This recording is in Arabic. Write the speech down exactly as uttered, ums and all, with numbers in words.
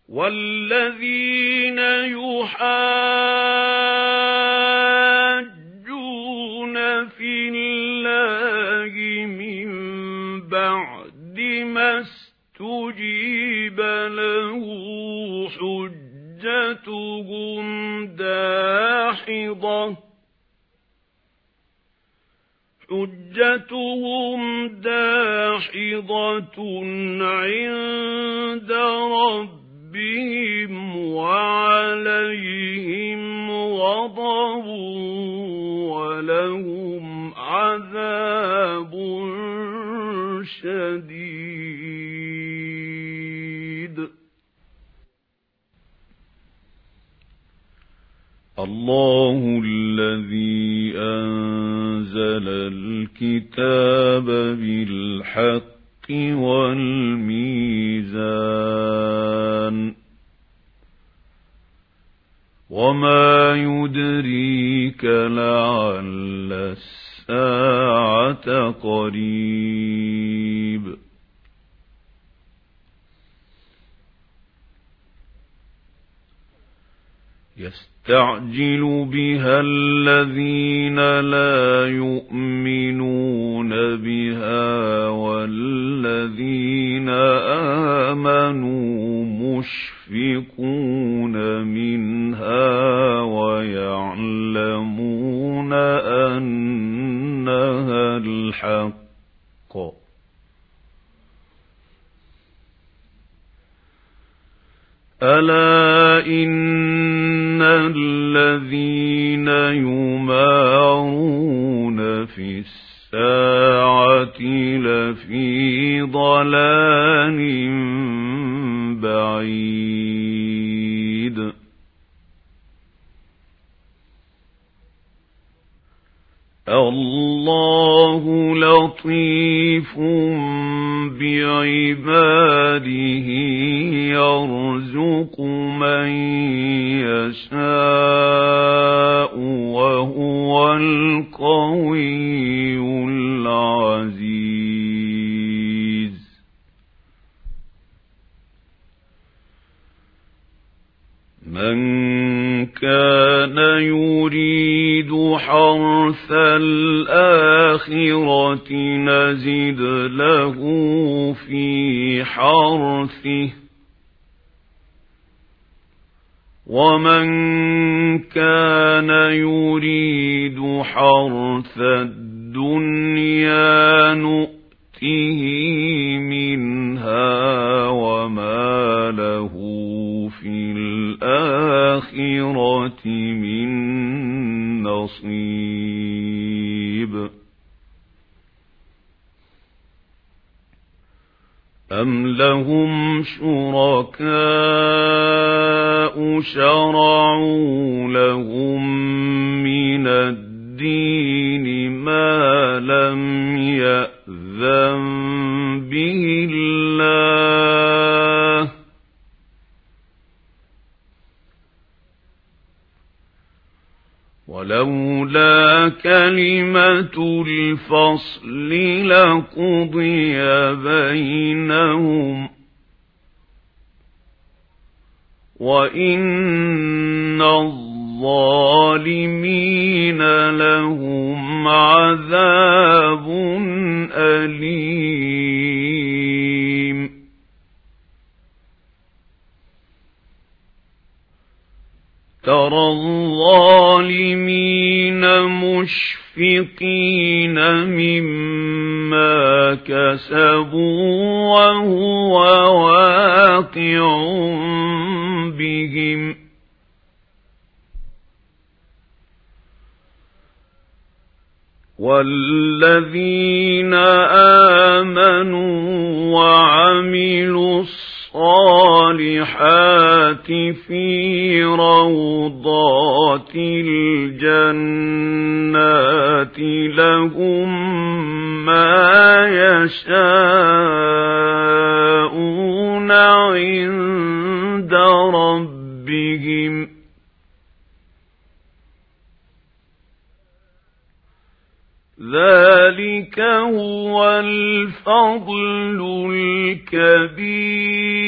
والذين يحاجون في الله من بعد ما استجيب له حجتهم داحضة حجتهم داحضة عند ربهم وعليهم غضب ولهم عذاب شديد. الله الذي أنزل الكتاب بالحق والميزان وما يدريك لعل الساعة قريب. يستعجل بها الذين لا يؤمنون بها والذين آمنوا مشفقون منها ويعلمون أنها الحق. ألا إن الذين يمارون في الساعة لفي ضلال بعيد. الله لطيف بعباده يرزق من يشاء وهو القوي العزيز. من كان يريد حرث الآخرة نزد له في حرثه ومن كان يريد حرث الدنيا نؤته منها وما له في الآخرة من نصيب. أم لهم شركاء شرعوا لهم من الدين ما لم يأذن به الله ولولا كلمة الفصل لقضي بينهم وإن الظالمين لهم عذاب أليم. ترى الظالمين مشفقين مما كسبوا وهو واقع بهم والذين آمنوا وعملوا الصالحات في روضات الجنات لهم ما يشاءون عند ربهم ذلك هو الفضل الكبير.